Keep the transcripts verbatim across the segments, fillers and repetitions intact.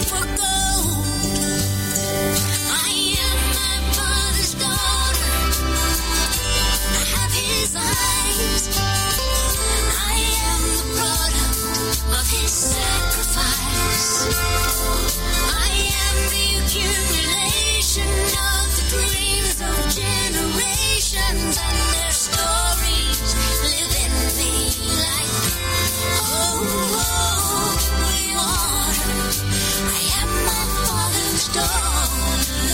for gold. I am my Father's daughter. I have His eyes. I am the product of His sacrifice. I am the accumulation of the dreams of generations, and their stories live in me like holy water. I am my Father's daughter.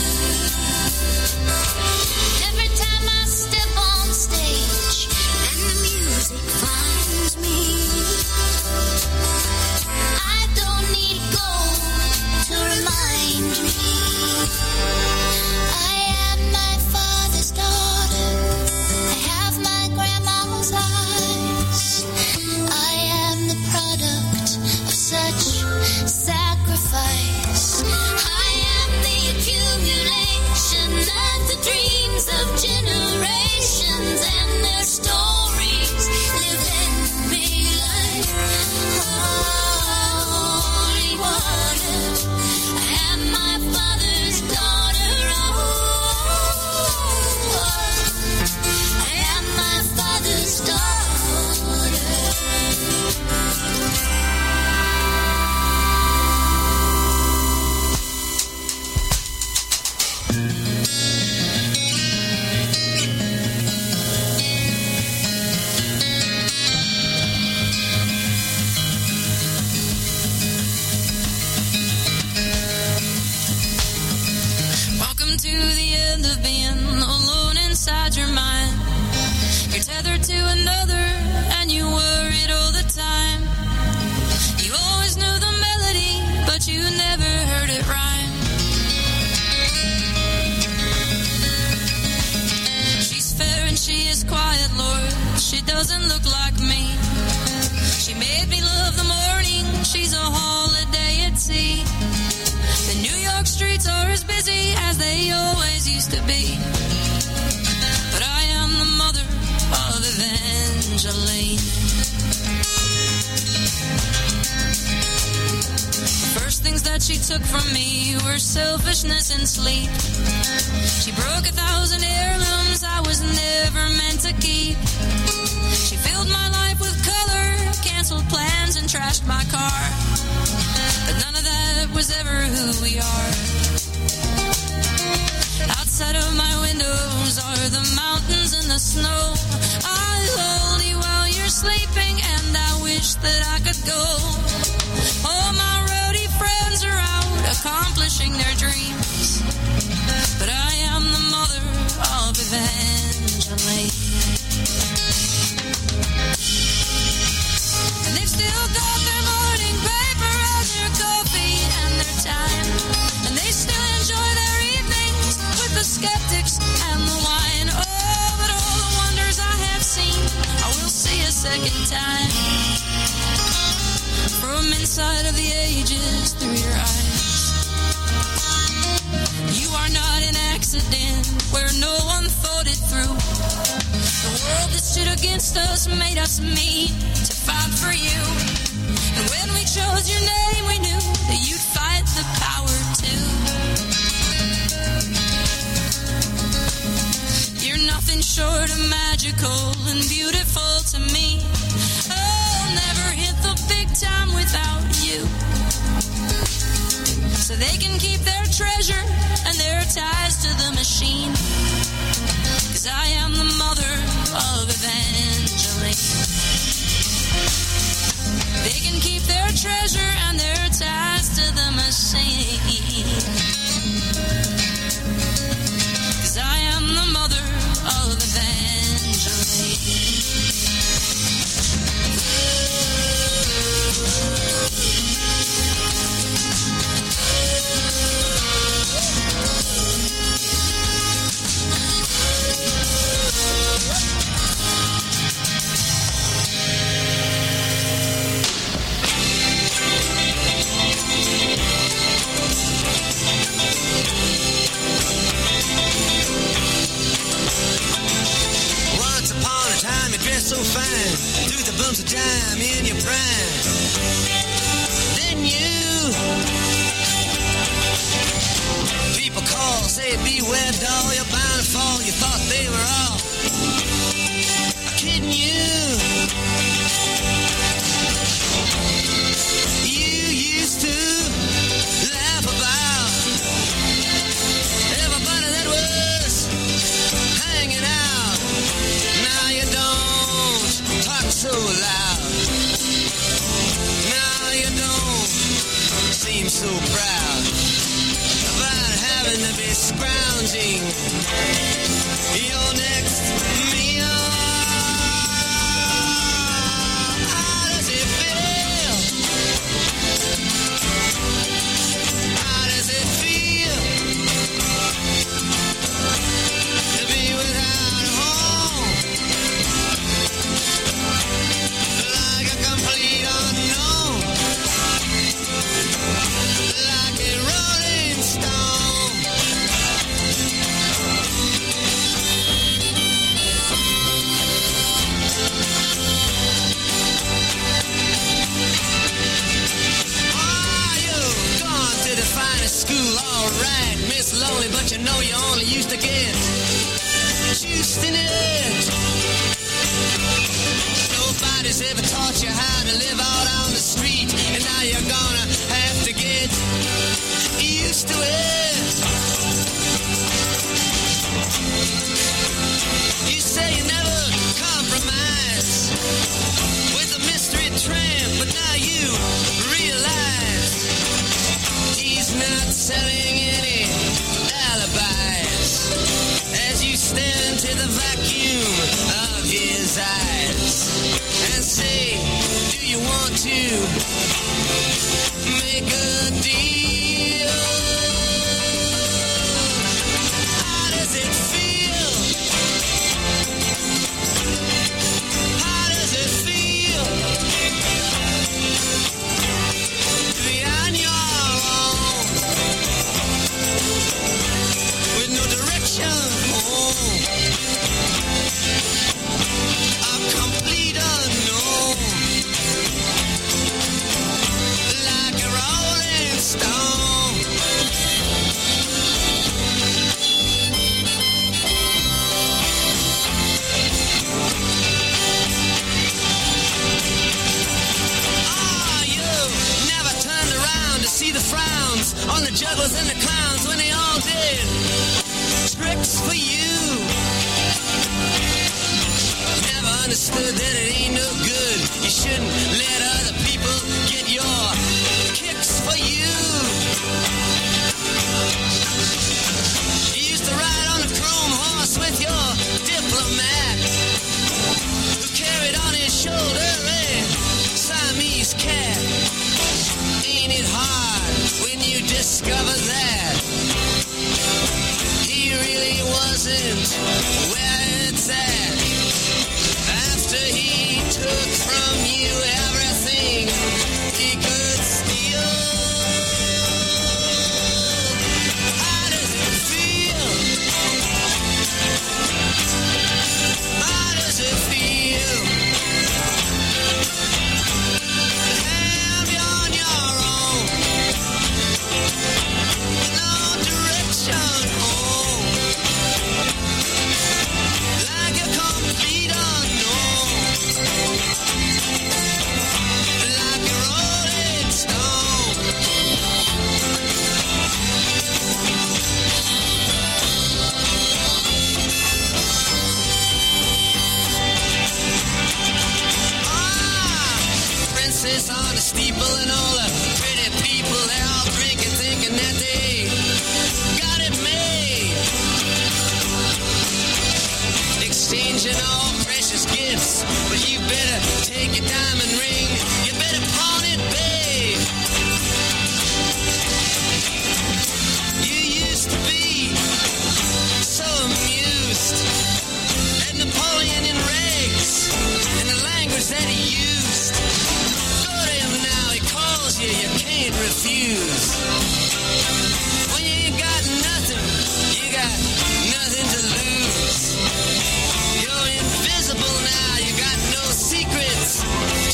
Every time I step on stage and the music finds me, I don't need gold to remind me. I am my Father's daughter. I have my grandma's eyes. I am the product of such sacrifice. I am the accumulation of the dreams of generations, and their stories live in me like holy water. I am my Father's daughter. Oh, I am my Father's daughter. Welcome to the end of being alone inside your mind. You're tethered to another and you worried all the time. You always knew the melody, but you never heard it rhyme. She's fair and she is quiet, Lord. She doesn't look like me. She made me love the morning. She's a holiday at sea. The New York streets are as busy as they always used to be. But I am the mother of Evangeline. The first things that she took from me were selfishness and sleep. She broke a thousand heirlooms I was never meant to keep. She filled my life with color, canceled plans and trashed my car. But none of that was ever who we are. Outside of my windows are the mountains and the snow. I hold you while you're sleeping, and I wish that I could go. All my roadie friends are out accomplishing their dreams, but I am the mother of Evangeline. And they've still got their morning paper and their coffee and their time, and they still enjoy their evenings with the skeptics and the wine. Oh, but all the wonders I have seen, I will see a second time. From inside of the ages through your eyes. You are not an accident where no one thought it through. The world that stood against us made us meet to fight for you. And when we chose your name, we knew that you'd fight the power too. You're nothing short of magical and beautiful to me. I'll never hit the big time without you. So they can keep their treasure and their ties to the machine. 'Cause I am the mother of Evangeline. They can keep their treasure and their ties to the machine. 'Cause I am the mother of Evangeline. you thought they were all kidding you. You used to laugh about everybody that was hanging out. Now you don't talk so loud. Now you don't seem so proud about having to be scrounging your next meal. How does it feel? How does it feel to be without a home? Like a complete unknown, like a rolling stone. Ah, you've gone to the finest school, all right, Miss Lonely, but you know you only used to get juiced in it. Nobody's ever taught you how to live out on the street, and now you're gonna have to get used to it. You say you never compromise with a mystery tramp, but now you realize he's not selling any alibis as you stare into the vacuum of his eyes and say, do you want to make a deal? How does it feel? How does it feel to be on your own with no direction home? A complete unknown, like a rolling stone. Ah, you never turned around to see the frowns on the jugglers and the clowns when they all did tricks for you. Never understood that it ain't no good. You shouldn't let other people get your kicks for you. You used to ride on a chrome horse with your diplomat, who carried on his shoulder a Siamese cat. Ain't it hard when you discover that he really wasn't where it's at? After he took from you everything he could steal. How does it feel? How does it feel to have you on your own with no direction home? Like a complete unknown, like a rolling stone. Ah, princess on a steeple and all the pretty people, they're all drinking, thinking that they got it made. Exchanging all precious gifts, but you better take your diamond ring, you better pawn it, babe. You used to be so amused at Napoleon in rags and the language that he used. Go to him now, he calls you, you can't refuse. When you ain't got nothing, you got nothing to lose. You're invisible now, you got no secrets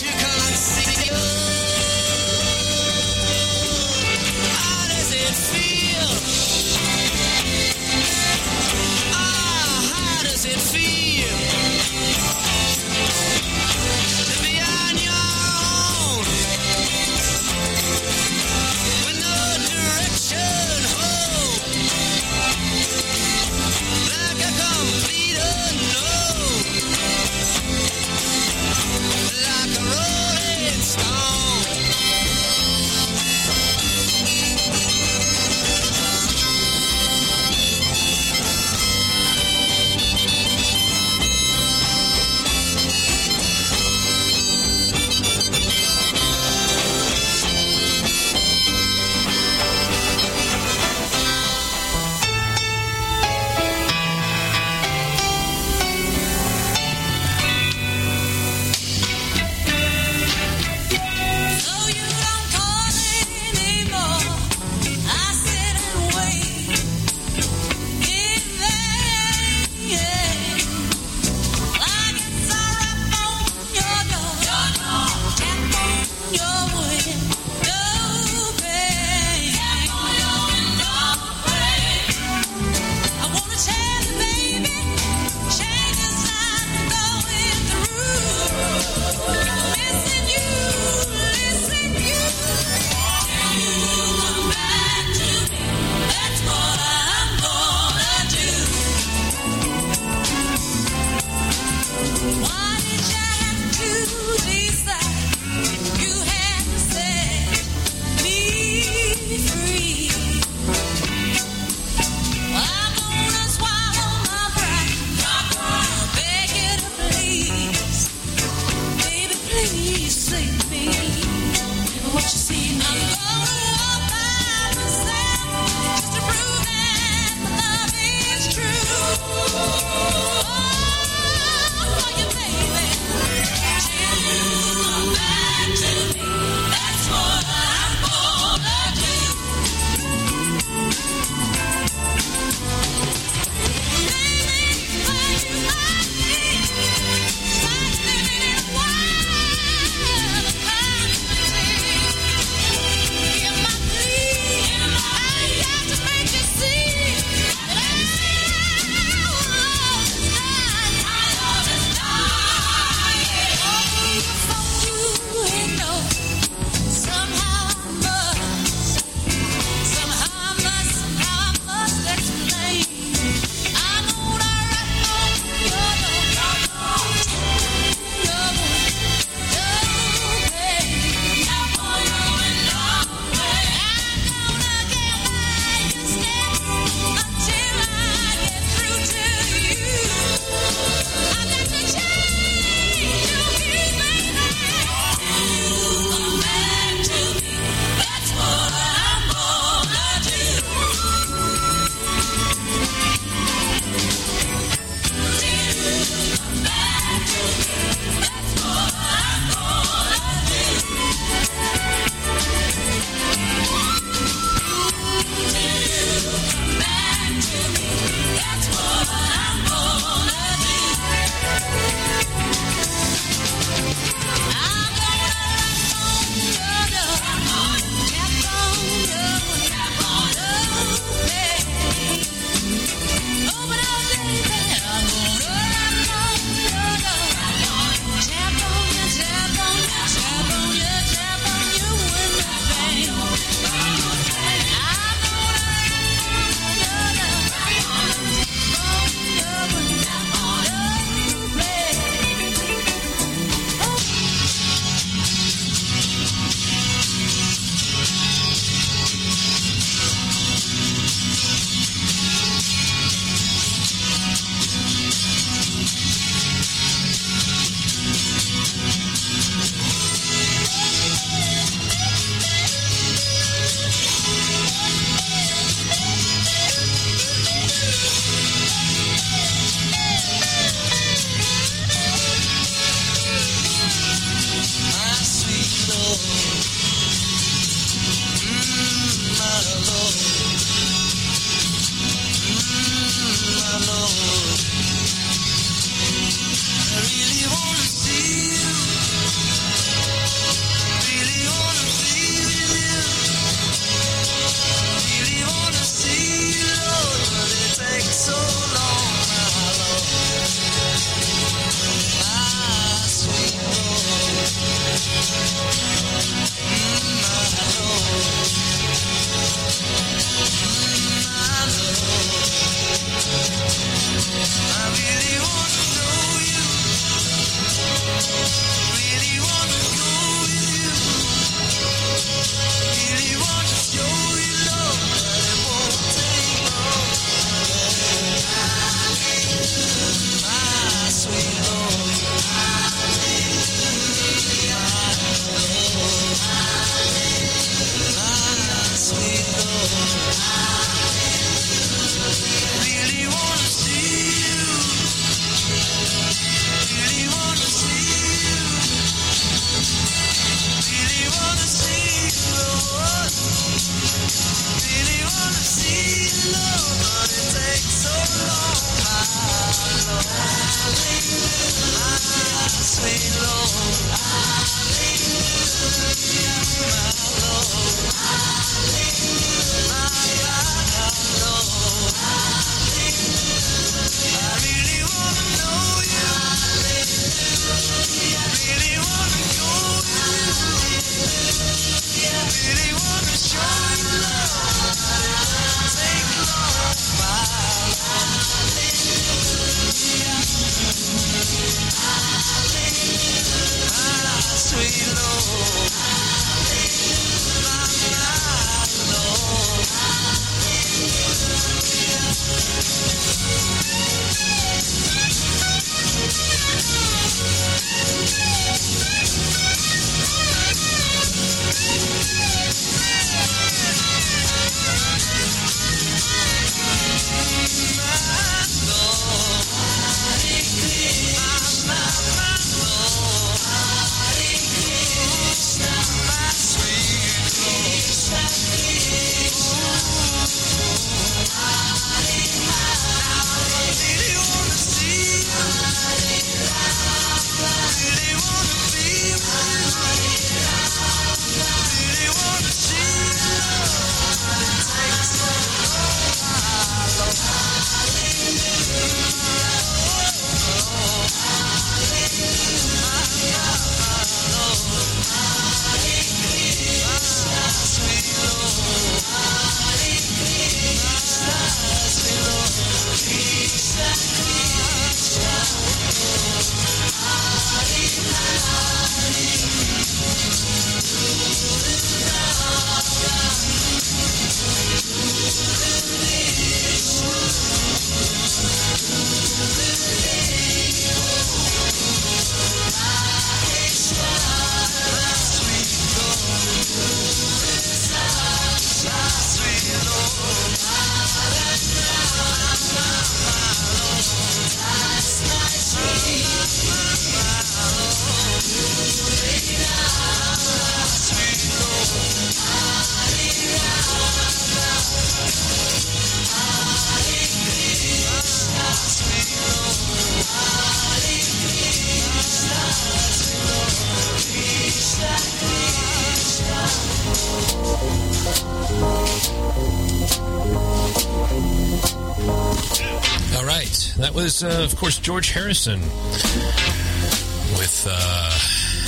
All right. That was, uh, of course, George Harrison with... Uh,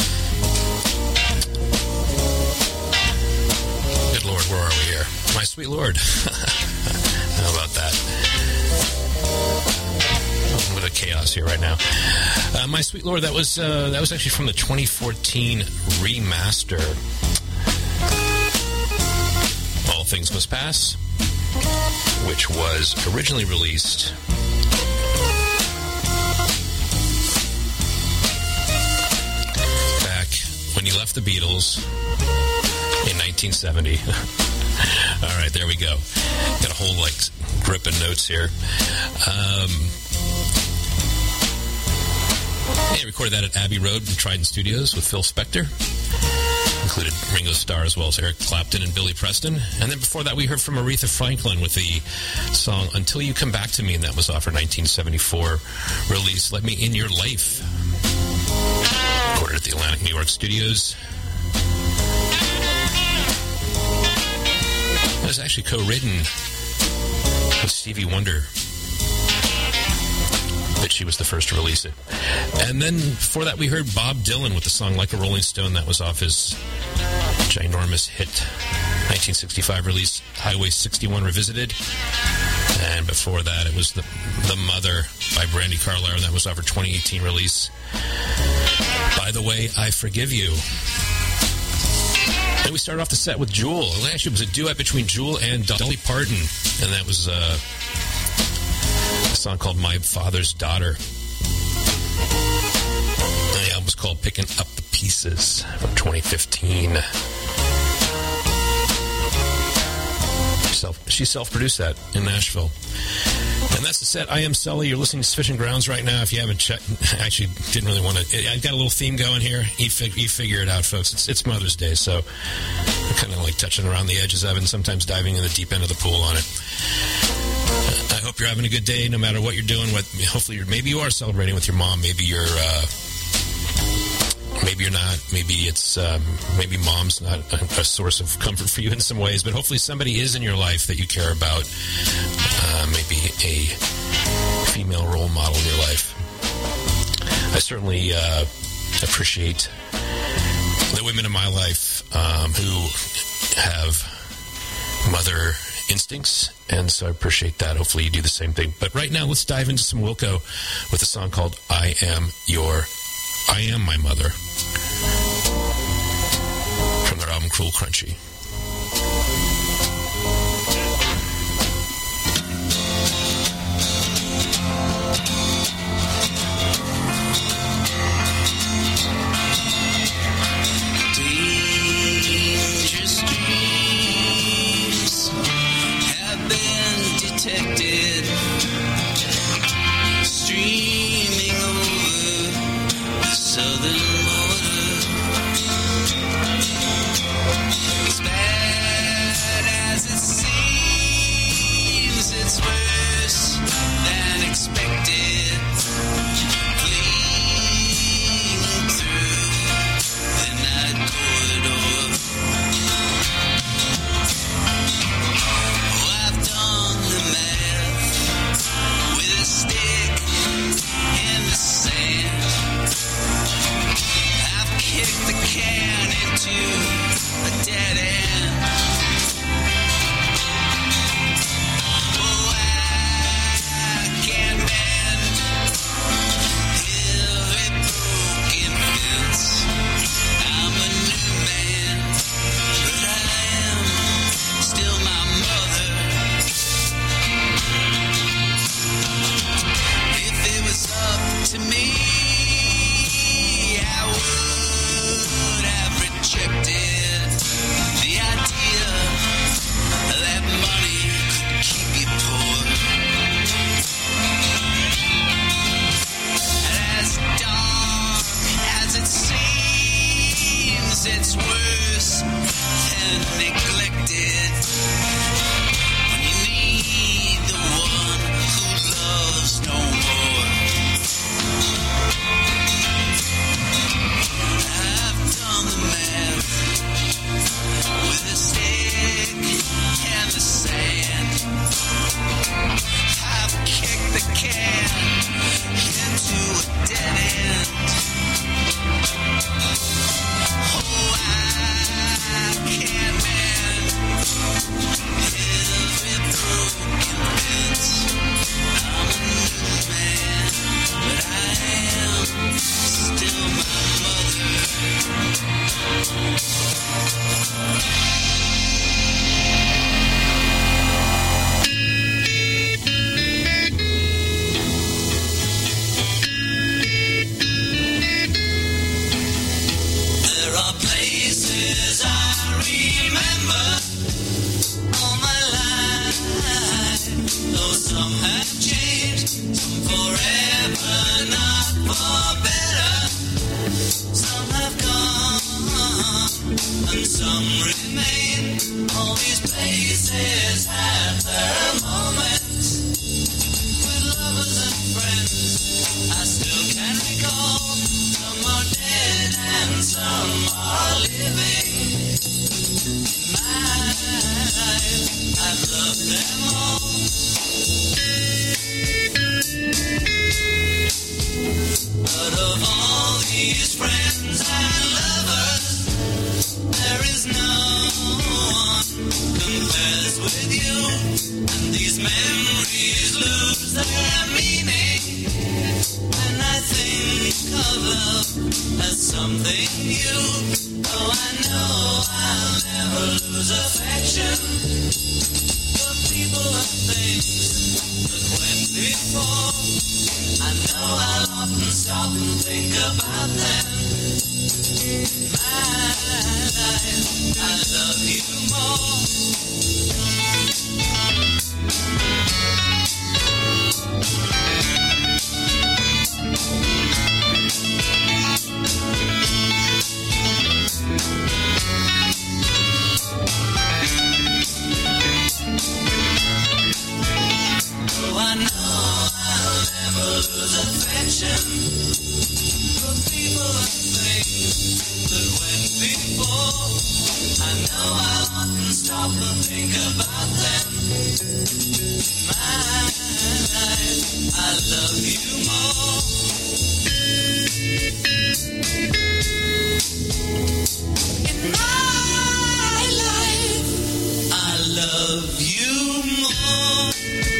good Lord, where are we here? My Sweet Lord. How about that? A little bit of chaos here right now. Uh, My Sweet Lord, that was uh, that was actually from the twenty fourteen remaster. All Things Must Pass, which was originally released back when he left the Beatles in nineteen seventy. All right, there we go. Got a whole, like, grip of notes here. Um, yeah, recorded that at Abbey Road in Trident Studios with Phil Spector. Included Ringo Starr as well as Eric Clapton and Billy Preston. And then before that, we heard from Aretha Franklin with the song Until You Come Back to Me, and that was off her nineteen seventy-four release, Let Me In Your Life. Recorded at the Atlantic New York studios. It was actually co-written with Stevie Wonder, but she was the first to release it. And then before that, we heard Bob Dylan with the song Like a Rolling Stone. That was off his ginormous hit nineteen sixty-five release, Highway sixty-one Revisited. And before that, it was The, the Mother by Brandi Carlile, and that was off her twenty eighteen release, By the Way, I Forgive You. Then we started off the set with Jewel. Actually, it was a duet between Jewel and Dolly Parton, and that was uh, a song called My Father's Daughter. And the album was called Picking Up the Pieces from twenty fifteen. Self, she self-produced that in Nashville. And that's the set. I am Sully. You're listening to Sufficient Grounds right now. If you haven't checked, I actually didn't really want to. I've got a little theme going here. You, fig, you figure it out, folks. It's, it's Mother's Day, so I'm kind of like touching around the edges of it and sometimes diving in the deep end of the pool on it. Uh, I hope you're having a good day no matter what you're doing. What, hopefully, you're, maybe you are celebrating with your mom. Maybe you're... Uh, Maybe you're not. Maybe it's um, maybe mom's not a, a source of comfort for you in some ways, but hopefully somebody is in your life that you care about. Uh, maybe a female role model in your life. I certainly uh, appreciate the women in my life um, who have mother instincts, and so I appreciate that. Hopefully you do the same thing. But right now, let's dive into some Wilco with a song called I Am Your... I Am My Mother, from their album Cruel Crunchy. Dangerous dreams have been detected, streaming over southern border. It's back Maine, all these places have their moments. With lovers and friends, I still can recall. Some are dead and some are living. In my life, I've loved them all. But of all these friends and lovers, there is no one compares with you. And these memories lose their meaning when I think of love as something new. Oh, I know I'll never lose affection for people and things that went before. I know I'll often stop and think about them. My life, I love you more. Oh, I know I'll never lose affection for people and things that went before. I know I'll often stop and think about them. My life, I love you more. In my life, I love you more.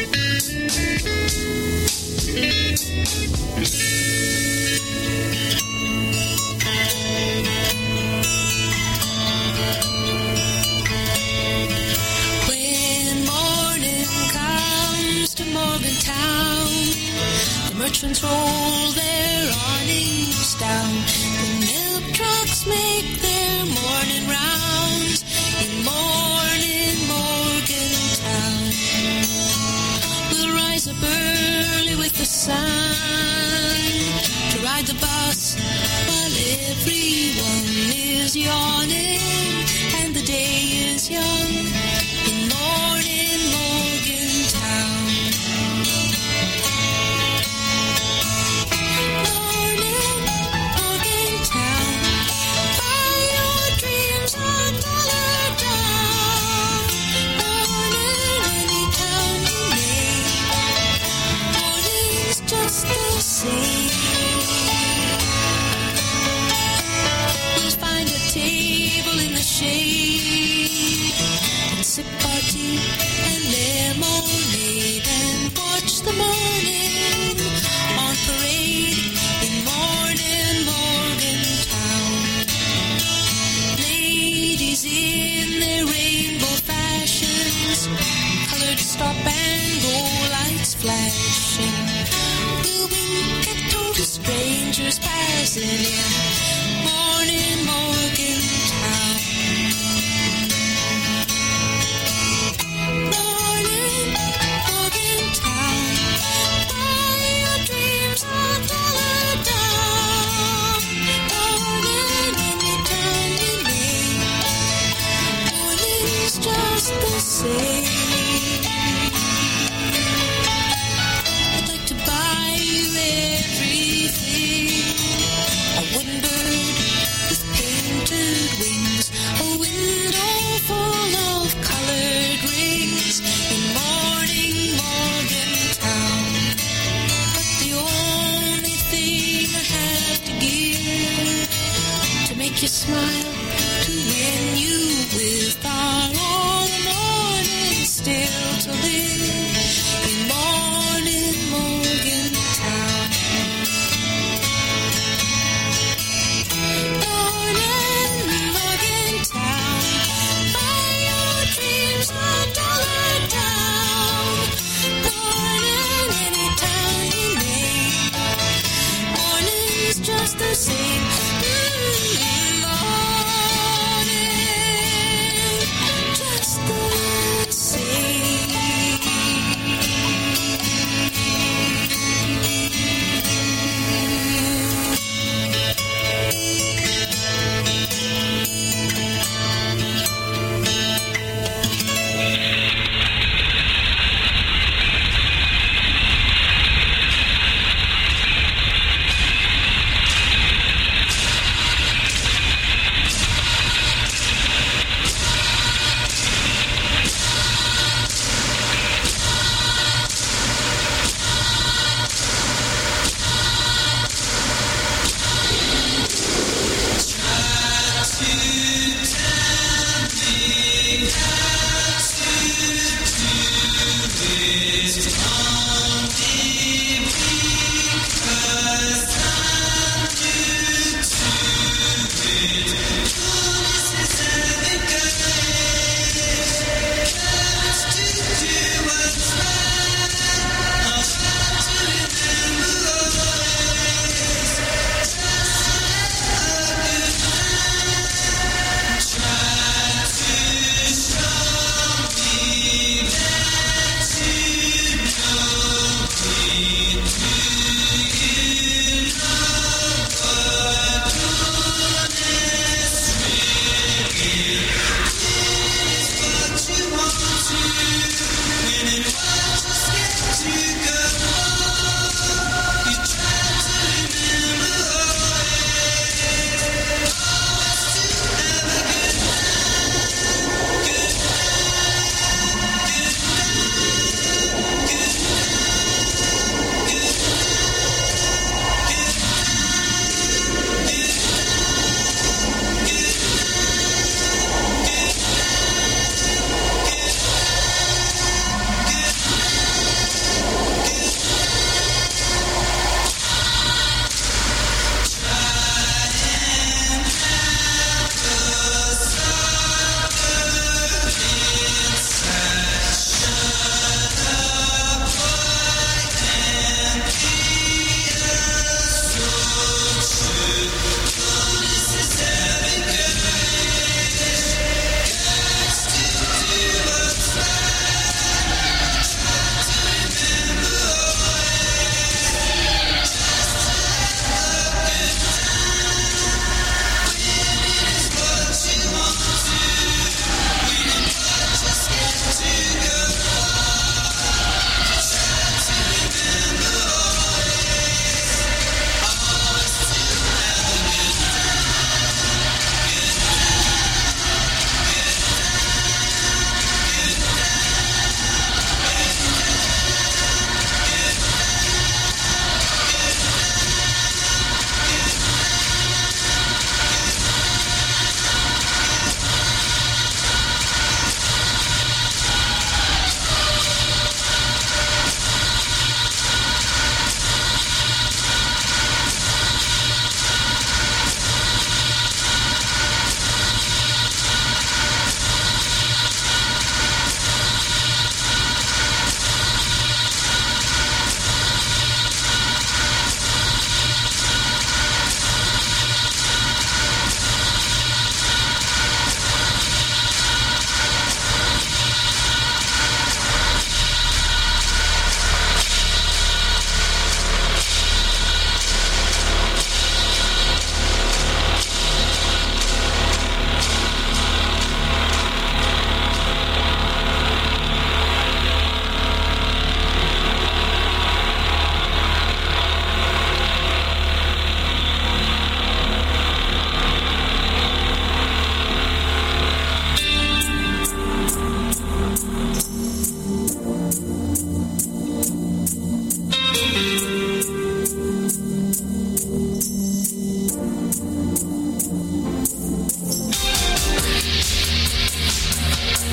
When morning comes to Morgantown, the merchants roll their awnings down. The milk trucks make their morning rounds in morning Morgantown. We'll rise up early with the sun to ride the bus while everyone is yawning and the day is young in morning Morgantown. Morning Morgantown, buy your dreams a dollar down. Morning any town you name, morning's just the same. We'll find a table in the shade and sip our tea and lemonade and watch the morning on parade in morning Morgantown. Ladies in their rainbow fashions, colored star-spangled lights flashing, will wink at total strangers passing in morning Morgantown. Morning Morgantown, buy your dreams a dollar down. Morning any town you name, morning's just the same. I'd like to buy you everything. A wooden bird with painted wings, a window full of colored rings in morning Morgantown. But the only thing I have to give to make you smile, to win you with are all the morning still.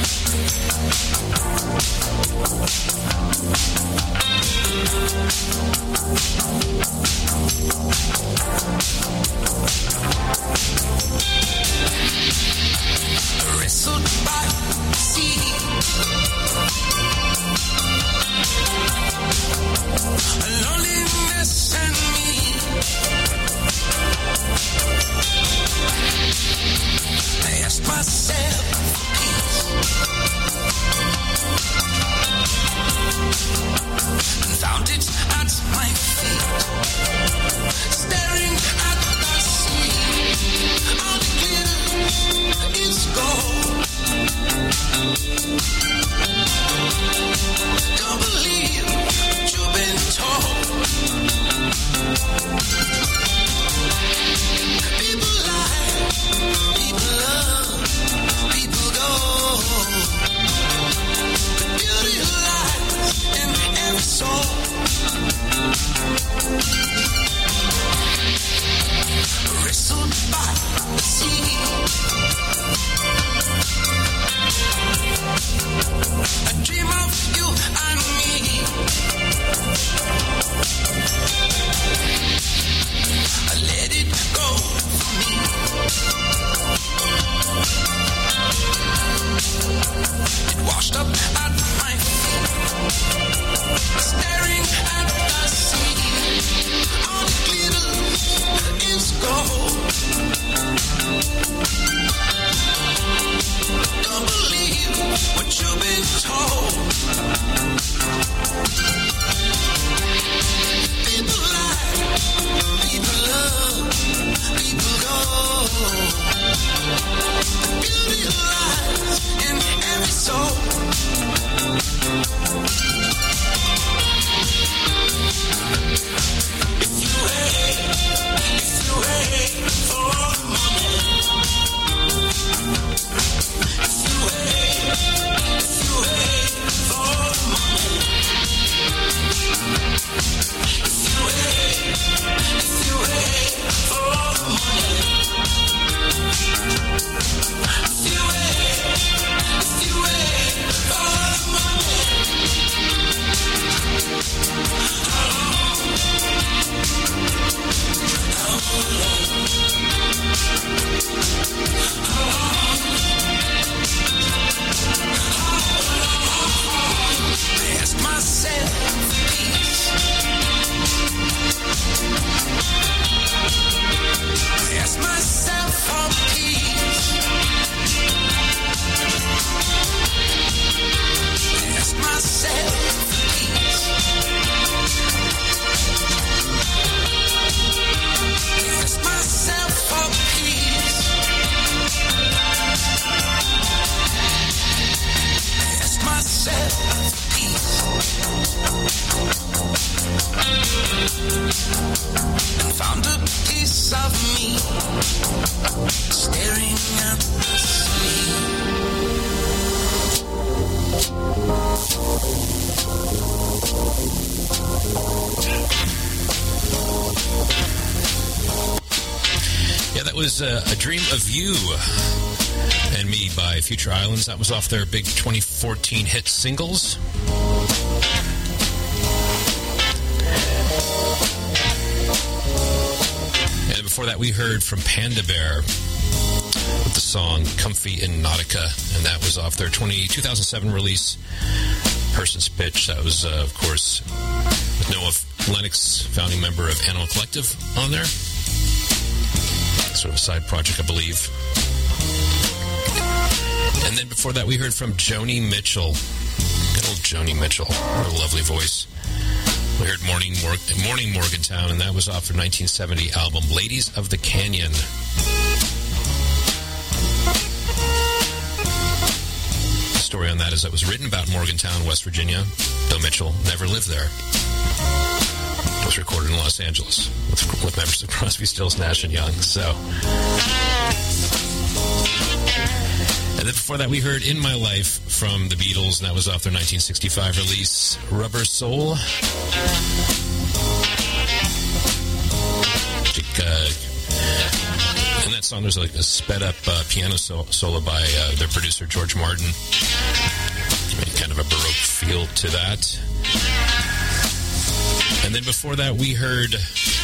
Wrestled by the sea, loneliness and me. I asked myself for peace, and found it at my feet, staring at the sea. All the glitter is gold. Don't believe what you've been told. People lie, people love, people go. The beauty lies in every soul. Wrestled by the sea, I dream of you and me. I let it go for me. It washed up at my feet, staring at the sea. All the glitter is gold. Don't believe what you've been told. People lie, people love, people go. The beauty lies in every soul. If you hate, if you hate for money, if you hate, if you hate for money, if you hate, if you hate for money, if you hate, if you hate for money, I ask myself for peace. I ask myself for peace. I ask myself for peace. I ask myself for peace. I ask myself for peace. And found a piece of me staring at the sea. Yeah, that was uh, A Dream of You and Me by Future Islands. That was off their big twenty fourteen hit singles. And before that, we heard from Panda Bear with the song Comfy in Nautica, and that was off their twenty, two thousand seven release, Person's Pitch. That was, uh, of course, with Noah Lennox, founding member of Animal Collective, on there. Sort of a side project, I believe. And then before that, we heard from Joni Mitchell. Good old Joni Mitchell. What a lovely voice. We heard Morning, Mor- Morning Morgantown, and that was off their nineteen seventy album, Ladies of the Canyon. The story on that is that it was written about Morgantown, West Virginia, though Mitchell never lived there. It was recorded in Los Angeles with, with members of Crosby, Stills, Nash and Young. So, and then before that, we heard In My Life from the Beatles, and that was off their nineteen sixty-five release, Rubber Soul. Uh, and that song, there's like a sped-up uh, piano so- solo by uh, their producer, George Martin. Kind of a Baroque feel to that. And then before that, we heard...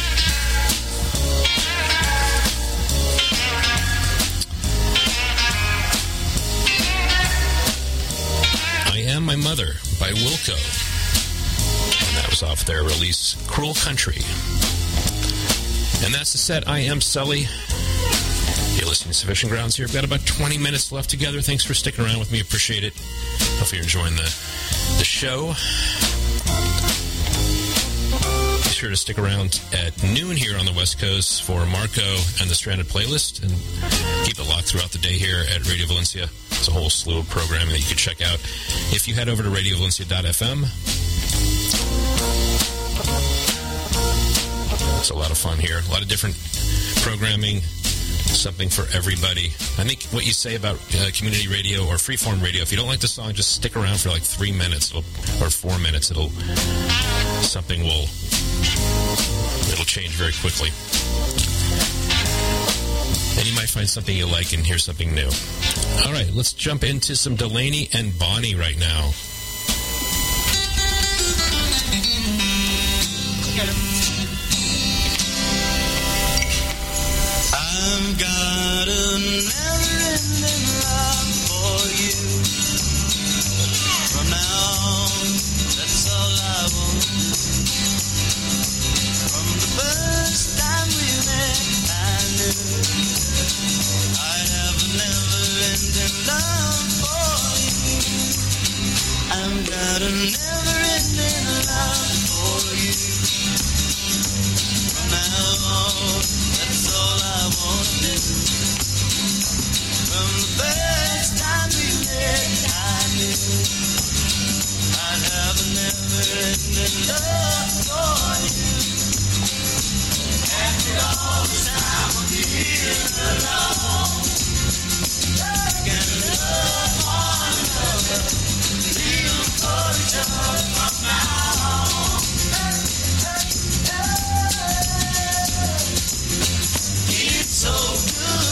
I Am My Mother by Wilco. And that was off their release, Cruel Country. And that's the set. I am Sully. You're listening to Sufficient Grounds here. We've got about twenty minutes left together. Thanks for sticking around with me. Appreciate it. Hopefully you're enjoying the, the show. Be sure to stick around at noon here on the West Coast for Marco and the Stranded playlist. And keep it locked throughout the day here at Radio Valencia. It's a whole slew of programming that you can check out if you head over to radio valencia dot f m. It's a lot of fun here. A lot of different programming, something for everybody. I think what you say about uh, community radio or freeform radio, if you don't like the song, just stick around for like three minutes it'll, or four minutes. It'll something will it'll change very quickly, and you might find something you like and hear something new. All right, let's jump into some Delaney and Bonnie right now. I've got a never-ending love for you. From now on, that's all I want to do. From the first time we met, I knew I'd have a never-ending love for you. I've got a never-ending love for you. From now on, that's all I want to do. From the first time we met, I knew I'd have a never-ending love for you. After all this time of being alone, we can love one another, live for each other from now on. It's so good.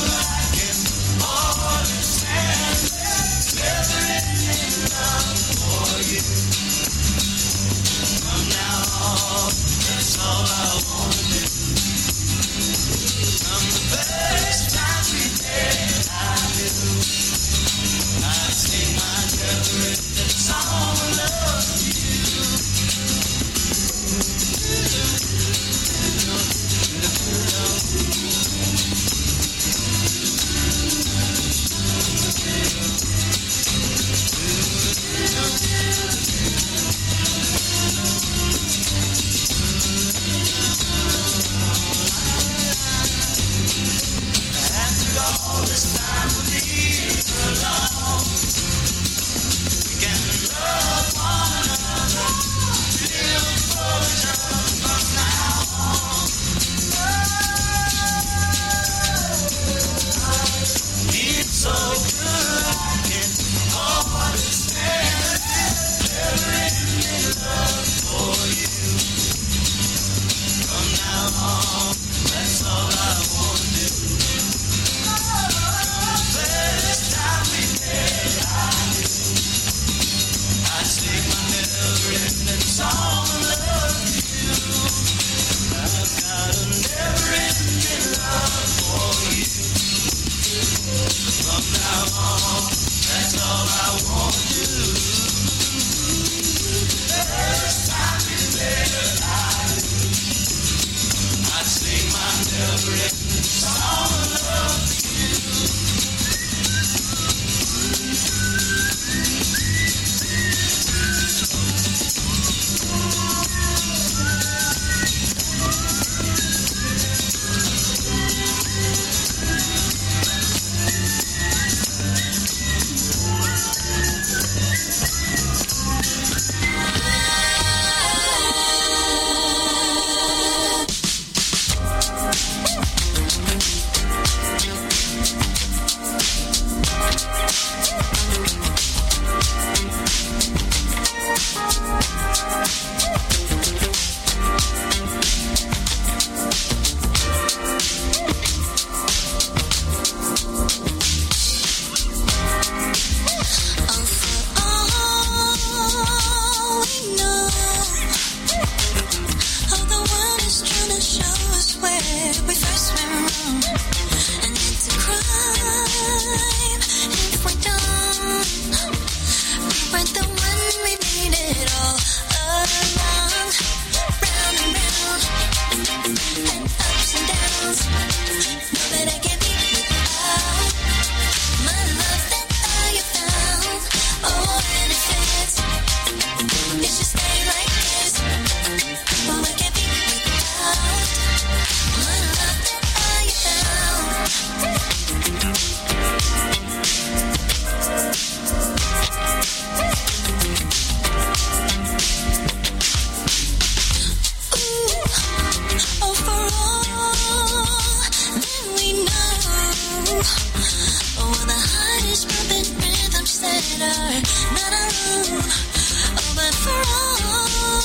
Not alone, oh, but for all.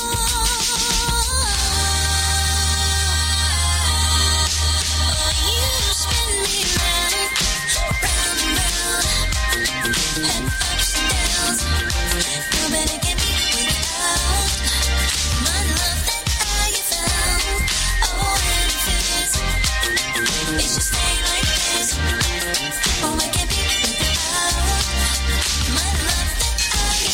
Oh, you spin me round, round and round, and ups and downs. Nobody can be without my love that I have found. Oh, and if it is, it should stay like this. Oh, I can't be without my love that I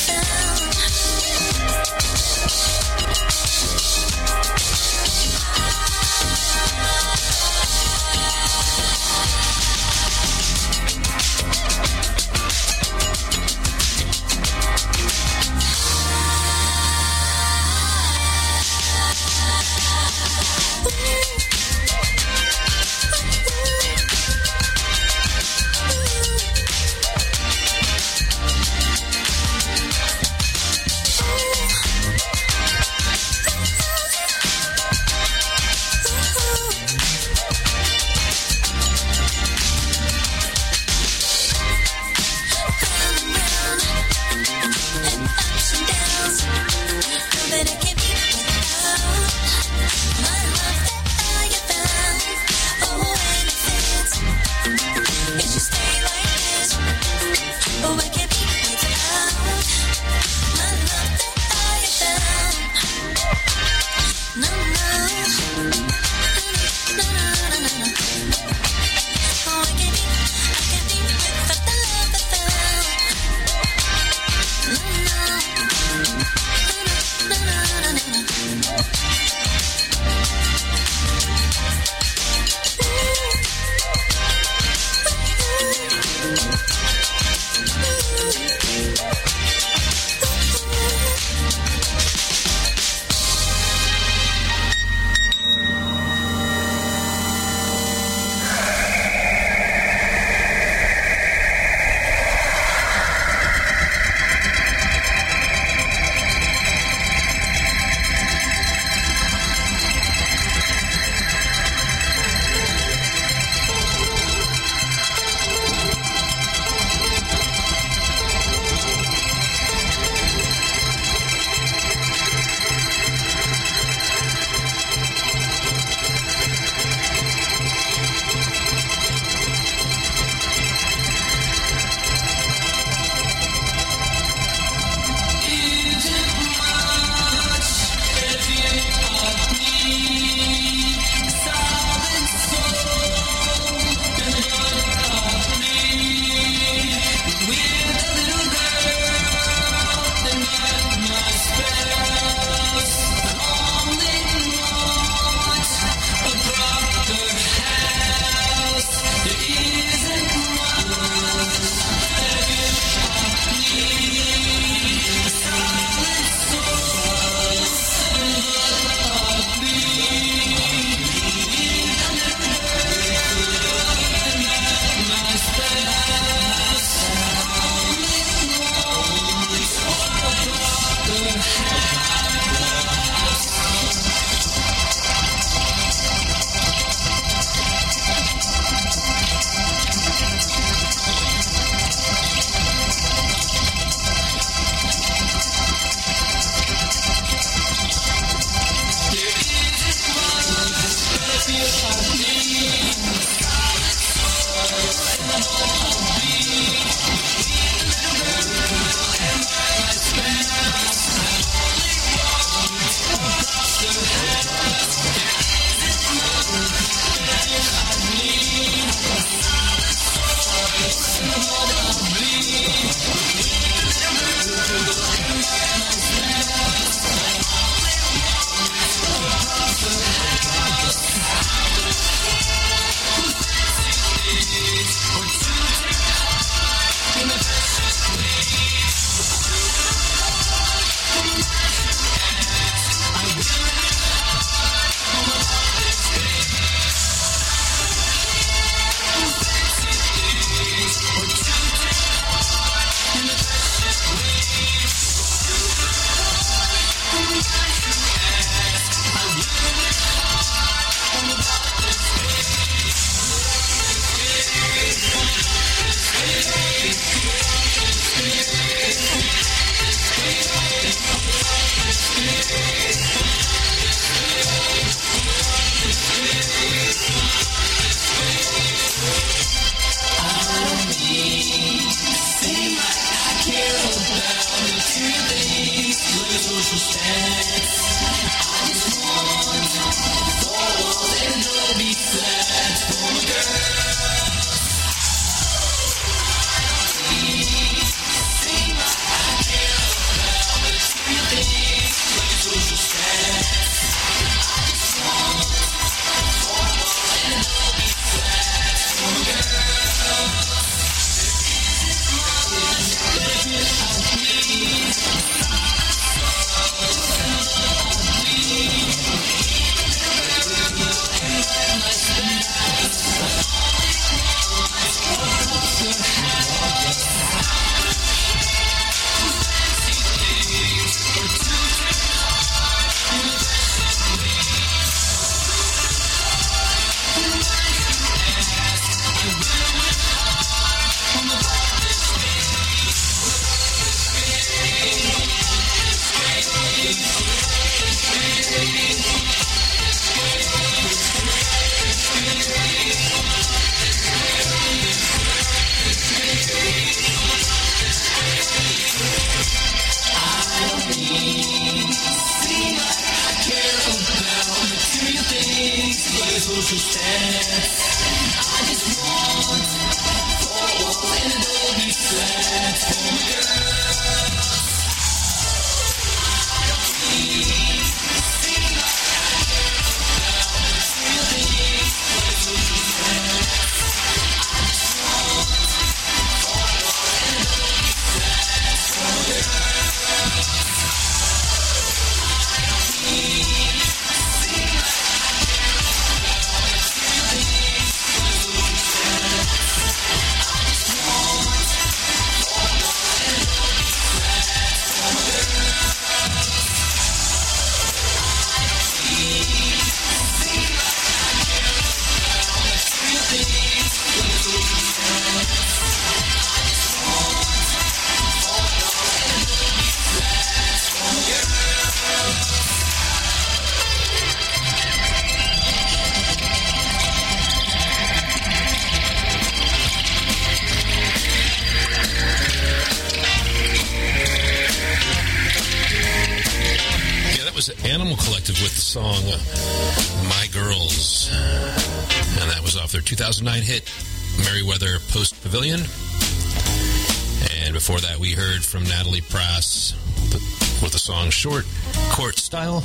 Animal Collective with the song My Girls. And that was off their two thousand nine hit, Merriweather Post Pavilion. And before that, we heard from Natalie Prass with the song Short Court Style.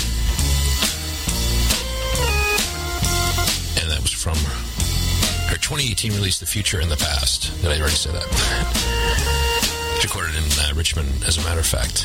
And that was from her twenty eighteen release, The Future and the Past. Did I already say that? Recorded in uh, Richmond, as a matter of fact.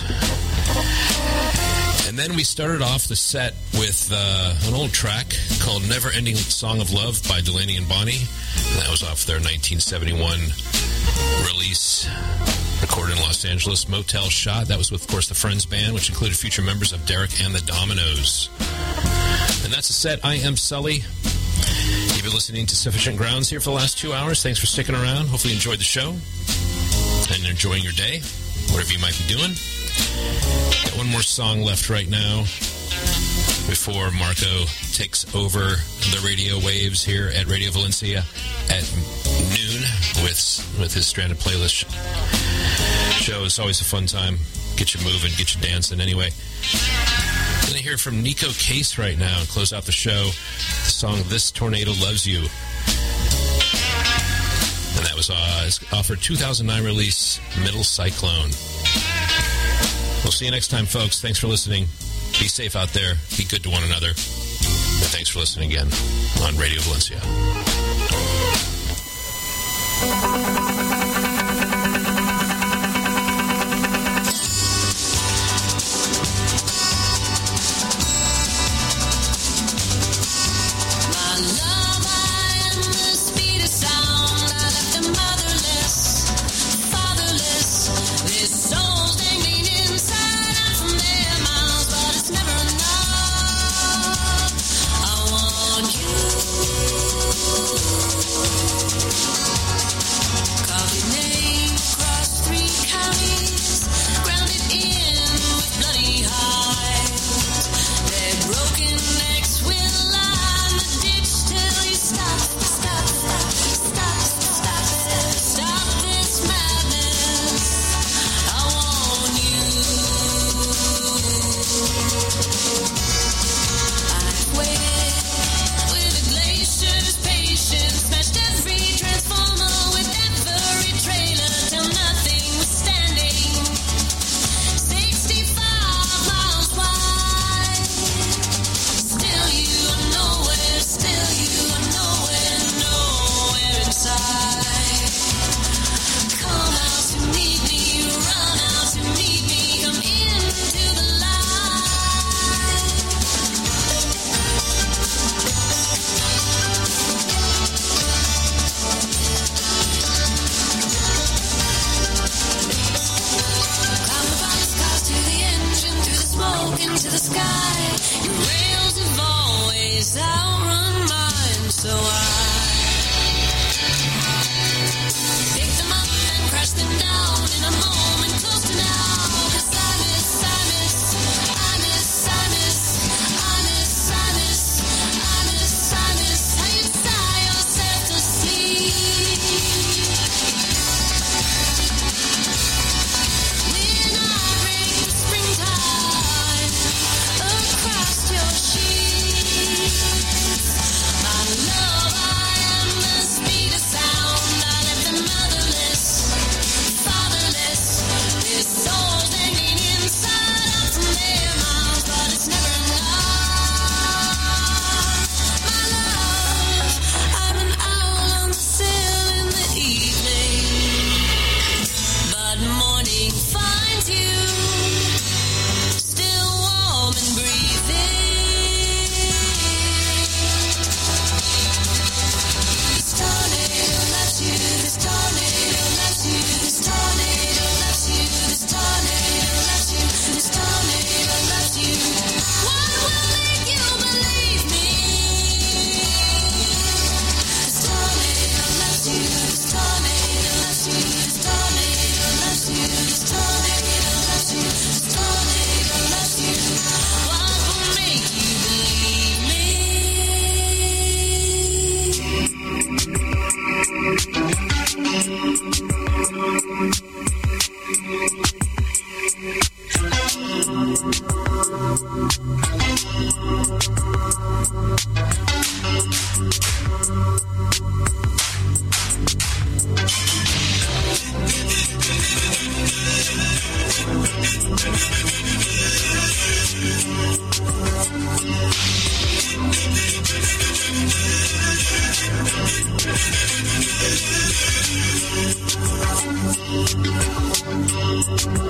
And then we started off the set with uh, an old track called Never Ending Song of Love by Delaney and Bonnie. And that was off their nineteen seventy-one release, recorded in Los Angeles, Motel Shot. That was with, of course, the Friends Band, which included future members of Derek and the Dominoes. And that's the set. I am Sully. You've been listening to Sufficient Grounds here for the last two hours. Thanks for sticking around. Hopefully you enjoyed the show and enjoying your day, whatever you might be doing. Got one more song left right now before Marco takes over the radio waves here at Radio Valencia at noon with with his Stranded Playlist show. It's always a fun time. Get you moving, get you dancing. Anyway, I'm going to hear from Nico Case right now and close out the show. The song This Tornado Loves You. And that was uh, off her two thousand nine release, Middle Cyclone. We'll see you next time, folks. Thanks for listening. Be safe out there. Be good to one another. And thanks for listening again on Radio Valencia. into the sky. Your rails have always outrun mine, so I pick them up and crash them down in a moment close to now. 'Cause I miss, I miss, I miss, I miss, I miss, I miss, I miss, I miss how you sigh yourself to sleep. When I bring springtime across your sheets, my love, I Thank you.